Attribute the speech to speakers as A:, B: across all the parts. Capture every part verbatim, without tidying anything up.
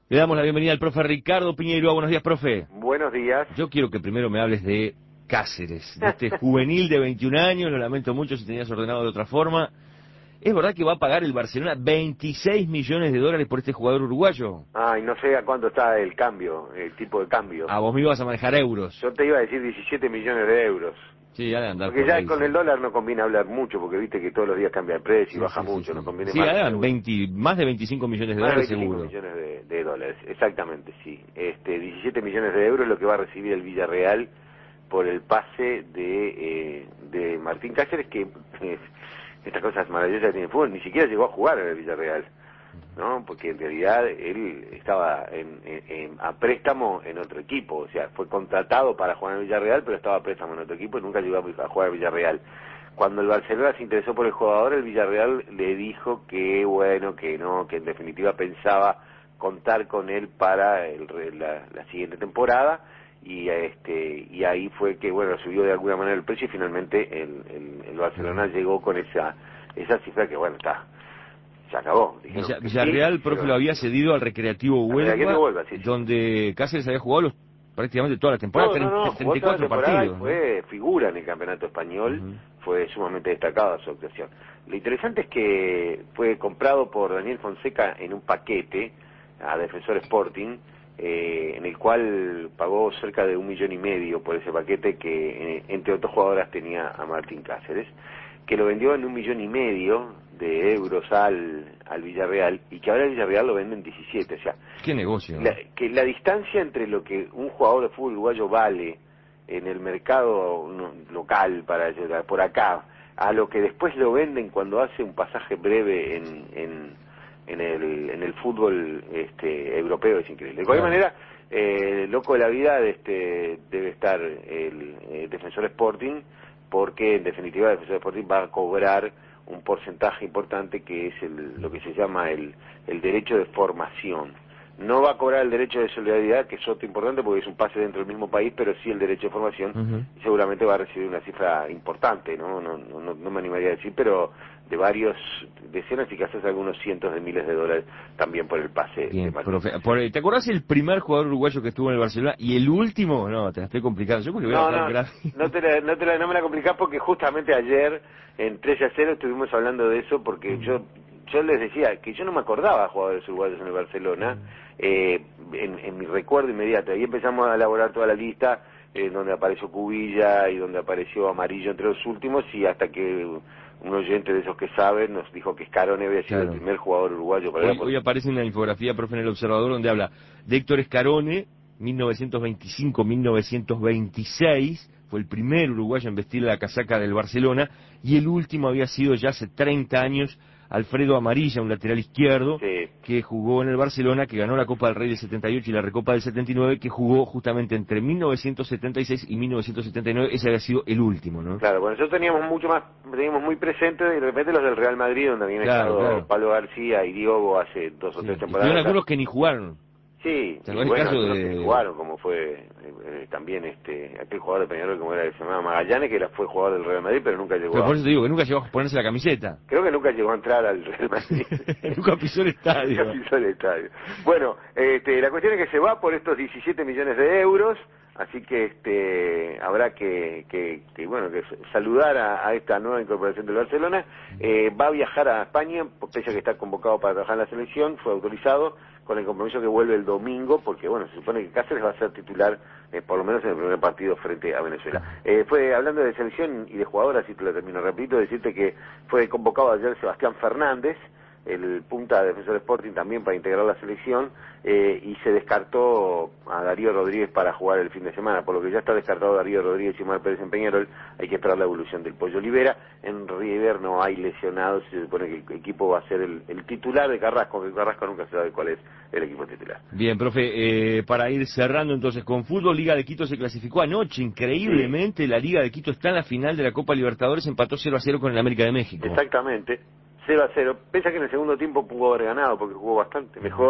A: Le damos la bienvenida al profe Ricardo Piñeiro. Buenos días, profe.
B: Buenos días.
A: Yo quiero que primero me hables de Cáceres, de este juvenil de veintiún años, lo lamento mucho si tenías ordenado de otra forma. ¿Es verdad que va a pagar el Barcelona veintiséis millones de dólares por este jugador uruguayo?
B: Ay, no sé a cuánto está el cambio, el tipo de cambio.
A: A vos me ibas a manejar euros.
B: Yo te iba a decir diecisiete millones de euros.
A: Sí, ya de andar
B: Porque
A: por
B: ya
A: ahí,
B: con
A: sí.
B: el dólar no conviene hablar mucho, porque viste que todos los días cambia el precio y
A: Sí,
B: baja
A: sí,
B: mucho,
A: sí,
B: no
A: sí.
B: conviene
A: Sí,
B: más.
A: eran veinte, más de veinticinco millones de
B: Más de
A: dólares
B: veinticinco
A: seguro.
B: millones de, de dólares, exactamente, sí. Este, diecisiete millones de euros es lo que va a recibir el Villarreal por el pase de, eh, de Martín Cáceres, que eh, estas cosas maravillosas que tiene el fútbol, ni siquiera llegó a jugar en el Villarreal, ¿no? Porque en realidad él estaba en, en, en, a préstamo en otro equipo, o sea, fue contratado para jugar en el Villarreal, pero estaba a préstamo en otro equipo y nunca llegó a jugar al Villarreal. Cuando el Barcelona se interesó por el jugador, el Villarreal le dijo que bueno, que no, que en definitiva pensaba contar con él para el, la, la siguiente temporada, y este y ahí fue que bueno, subió de alguna manera el precio y finalmente el, el, el Barcelona llegó con esa esa cifra que bueno, está, se acabó.
A: Villa,
B: que
A: Villarreal,
B: sí,
A: profe, lo había cedido al Recreativo Huelva,
B: Huelva sí, sí.
A: donde Cáceres había jugado los, prácticamente toda la temporada,
B: No, no, no,
A: treinta y cuatro
B: partidos,
A: partidos, ¿no?
B: fue figura en el campeonato español, uh-huh. Fue sumamente destacada su actuación. Lo interesante es que fue comprado por Daniel Fonseca en un paquete a Defensor Sporting, eh, en el cual pagó cerca de un millón y medio por ese paquete que, eh, entre otros jugadoras, tenía a Martín Cáceres, que lo vendió en un millón y medio de euros al, al Villarreal, y que ahora el Villarreal lo vende en diecisiete, o sea...
A: ¿Qué negocio?
B: La, que la distancia entre lo que un jugador de fútbol uruguayo vale en el mercado no, local, para por acá, a lo que después lo venden cuando hace un pasaje breve en, en, en, el, en el fútbol este, europeo, es increíble. De cualquier manera, eh, loco de la vida este, debe estar el, el Defensor Sporting, porque en definitiva el Defensor Sporting va a cobrar un porcentaje importante que es el, lo que se llama el, el derecho de formación. No va a cobrar el derecho de solidaridad, que es otro importante porque es un pase dentro del mismo país, pero sí el derecho de formación, uh-huh. Y seguramente va a recibir una cifra importante, ¿no? No, no, no, no me animaría a decir, pero de varios, decenas y quizás algunos cientos de miles de dólares también por el pase.
A: Bien,
B: de
A: profe, por, ¿te acordás el primer jugador uruguayo que estuvo en el Barcelona y el último? No, te la estoy complicando. Yo creo que voy
B: no,
A: a
B: no,
A: grave.
B: no, te la, no, te la, no me la complicás porque justamente ayer en tres a cero estuvimos hablando de eso, porque uh-huh. yo yo les decía que yo no me acordaba de jugadores uruguayos en el Barcelona, eh, en, en mi recuerdo inmediato. Ahí empezamos a elaborar toda la lista, eh, donde apareció Cubilla y donde apareció Amarillo entre los últimos, y hasta que un oyente de esos que saben nos dijo que Scarone había sido claro. el primer jugador uruguayo. Para
A: hoy, por... hoy aparece una infografía, profe, en El Observador, donde habla de Héctor Scarone, mil novecientos veinticinco a mil novecientos veintiséis, fue el primer uruguayo en vestir la casaca del Barcelona, y el último había sido ya hace treinta años Alfredo Amarilla, un lateral izquierdo, sí. que jugó en el Barcelona, que ganó la Copa del Rey del setenta y ocho y la Recopa del setenta y nueve, que jugó justamente entre mil novecientos setenta y seis y mil novecientos setenta y nueve, ese había sido el último, ¿no?
B: Claro, bueno, nosotros teníamos mucho más, teníamos muy presente de repente los del Real Madrid, donde habían
A: claro,
B: estado
A: claro.
B: Pablo García y Diogo hace dos o
A: sí.
B: tres temporadas.
A: Y algunos que ni jugaron.
B: Sí, y
A: el
B: bueno,
A: caso
B: algunos
A: de...
B: que jugaron, como fue eh, eh, también este aquel jugador de Peñarol, como era, que se llamaba Magallanes, que era, fue jugador del Real Madrid, pero nunca llegó
A: pero
B: a...
A: por eso te digo, que nunca llegó a ponerse la camiseta.
B: Creo que nunca llegó a entrar al Real Madrid.
A: Nunca pisó el estadio.
B: Nunca pisó el estadio. Bueno, este, la cuestión es que se va por estos diecisiete millones de euros, así que este habrá que, que, que bueno, que saludar a, a esta nueva incorporación del Barcelona. Eh, va a viajar a España, pese a que está convocado para trabajar en la selección, fue autorizado, con el compromiso que vuelve el domingo, porque bueno, se supone que Cáceres va a ser titular, eh, por lo menos en el primer partido frente a Venezuela. Eh, fue, hablando de selección y de jugadoras, y te lo termino, repito, decirte que fue convocado ayer Sebastián Fernández, el punta de Defensor Sporting, también para integrar la selección, eh, y se descartó a Darío Rodríguez para jugar el fin de semana, por lo que ya está descartado Darío Rodríguez y Omar Pérez en Peñarol. Hay que esperar la evolución del Pollo Olivera. En River no hay lesionados, se supone que el equipo va a ser el, el titular de Carrasco, que Carrasco nunca se sabe cuál es el equipo titular.
A: Bien, profe, eh, para ir cerrando entonces con fútbol, Liga de Quito se clasificó anoche, increíblemente, sí. La Liga de Quito está en la final de la Copa Libertadores, empató cero a cero con el América de México.
B: Exactamente. cero a cero, pese a que en el segundo tiempo pudo haber ganado porque jugó bastante mejor,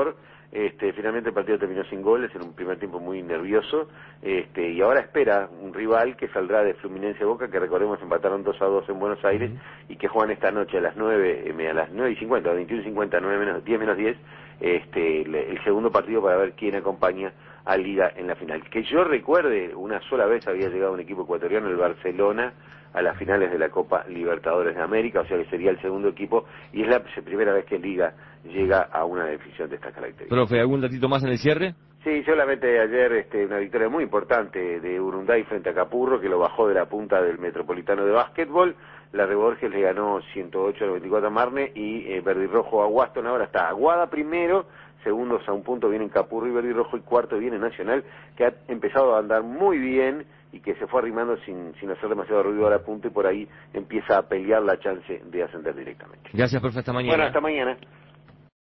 B: Este, finalmente el partido terminó sin goles en un primer tiempo muy nervioso, este, y ahora espera un rival que saldrá de Fluminense Boca, que recordemos empataron dos a dos en Buenos Aires, uh-huh. y que juegan esta noche a las nueve, a las nueve y cincuenta, a las veintiuno y cincuenta, nueve menos, diez menos diez, este, el, el segundo partido para ver quién acompaña a Liga en la final. Que yo recuerde, una sola vez había llegado un equipo ecuatoriano, el Barcelona, a las finales de la Copa Libertadores de América, o sea que sería el segundo equipo, y es la primera vez que Liga llega a una definición de estas características.
A: Profe, ¿algún datito más en el cierre?
B: Sí, solamente ayer este, una victoria muy importante de Urunday frente a Capurro, que lo bajó de la punta del Metropolitano de Básquetbol. La Reborges le ganó ciento ocho a noventa y cuatro a Marne, y eh, Verde y Rojo a Waston. Ahora está Aguada primero, segundos a un punto vienen Capurro y Verde y Rojo, y cuarto viene Nacional, que ha empezado a andar muy bien y que se fue arrimando sin, sin hacer demasiado ruido a la punta, y por ahí empieza a pelear la chance de ascender directamente.
A: Gracias, profe, hasta mañana.
B: Bueno, hasta mañana.